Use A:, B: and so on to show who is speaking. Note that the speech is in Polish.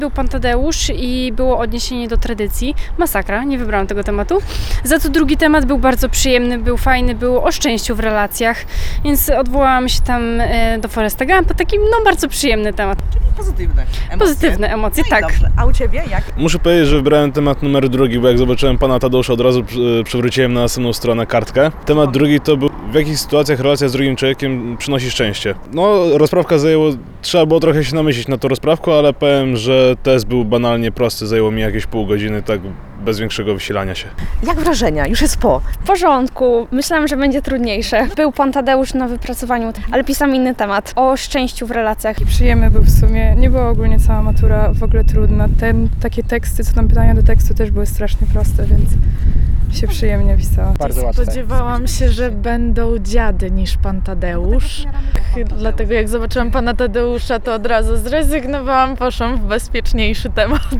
A: Był pan Tadeusz i było odniesienie do tradycji. Masakra, nie wybrałam tego tematu. Za to drugi temat był bardzo przyjemny, był fajny, był o szczęściu w relacjach, więc odwołałam się tam do Foresta Gumpa. Taki bardzo przyjemny temat.
B: Pozytywne emocje.
A: Pozytywne emocje,
B: No i
A: tak.
B: dobrze. A u Ciebie jak?
C: Muszę powiedzieć, że wybrałem temat numer drugi, bo jak zobaczyłem pana Tadeusza, od razu przewróciłem na następną stronę kartkę. Temat drugi to był, w jakich sytuacjach relacja z drugim człowiekiem przynosi szczęście. No, rozprawka trzeba było trochę się namyślić na tą rozprawkę, ale powiem, że test był banalnie prosty, zajęło mi jakieś pół godziny, tak bez większego wysilania się.
B: Jak wrażenia? Już jest po.
D: W porządku. Myślałam, że będzie trudniejsze. Był pan Tadeusz na wypracowaniu, ale pisałam inny temat. O szczęściu w relacjach.
E: Przyjemny był w sumie. Nie była ogólnie cała matura w ogóle trudna. Takie teksty, co tam pytania do tekstu też były strasznie proste, więc się przyjemnie pisało.
F: Bardzo łatwe.
G: Spodziewałam się, że będą dziady niż pan Tadeusz. Dlatego jak zobaczyłam pana Tadeusza, to od razu zrezygnowałam, poszłam w bezpieczniejszy temat.